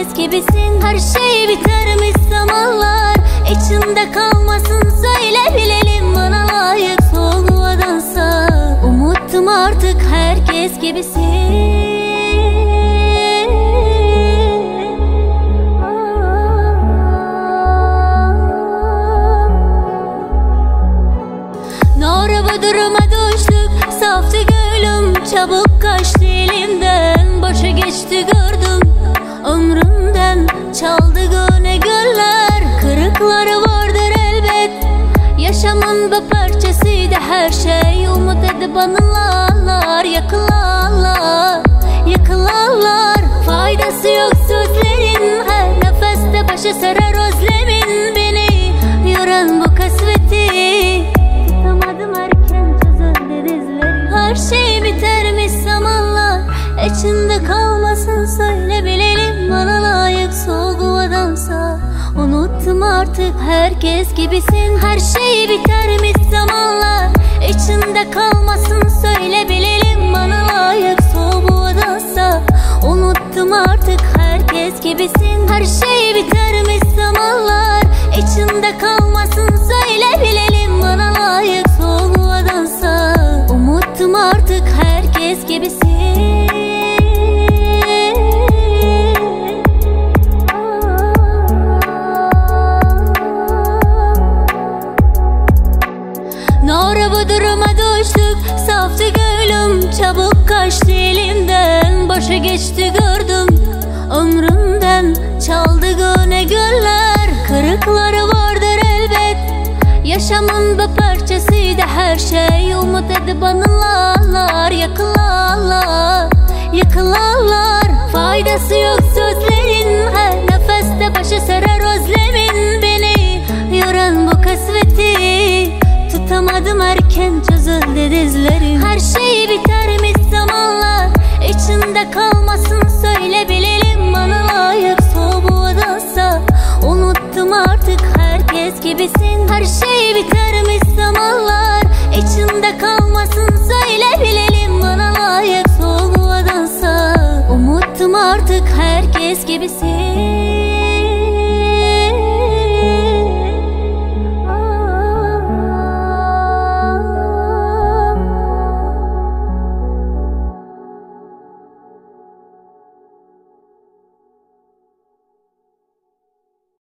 herkes gibisin. Her şey bitermiş zamanlar, içinde kalmasın söyle bilelim. Bana layık solmadansa umuttum artık herkes gibisin. Doğru bu duruma düştük, saftı gönlüm çabuk kaçtı elimden. Boşa geçti gördüm ömrümden, çaldı gönle göller. Kırıkları vardır elbet, yaşamın bir parçasıydı her şey. Umut edip anılarlar, yakılarlar, yıkılarlar. Faydası yok sözlerin, her nefeste başa sarar özlemin. Beni yoran bu kasveti tutamadım, erken çözüldü dizlerim. Her şey bitermiş zamanlar, içinde kalmasın söyle bilelim. Bana layık soğuğadansa unuttum artık herkes gibisin. Her şey bitermiş zamanlar, içinde kalmasın söyle bilelim. Bana layık soğuğadansa unuttum artık herkes gibisin. Her şey bitermiş zamanlar, içinde kalmasın söyle bilelim. Bana layık soğuğadansa unuttum artık herkes gibisin. Doğru bu duruma düştük, saftı gönlüm çabuk kaçtı elimden. Boşa geçti gördüm ömrümden, çaldı gönle göller. Kırıkları vardır elbet, yaşamın bir parçasıydı her şey. Umut edip anılarlar, yakılarlar, yıkılarlar. Faydası yok sözlerin, her nefeste başa sarar özlemin. Beni yoran bu kasveti tutamadım, erken çözüldü dizlerim. Her şey bitermiş zamanlar, içinde kalmasın söyle bilelim. Bana layık soğuğadansa unuttum artık herkes gibisin. Her şey bitermiş zamanlar, içinde kalmasın söyle bilelim. Bana layık soğuğadansa unuttum artık herkes gibisin.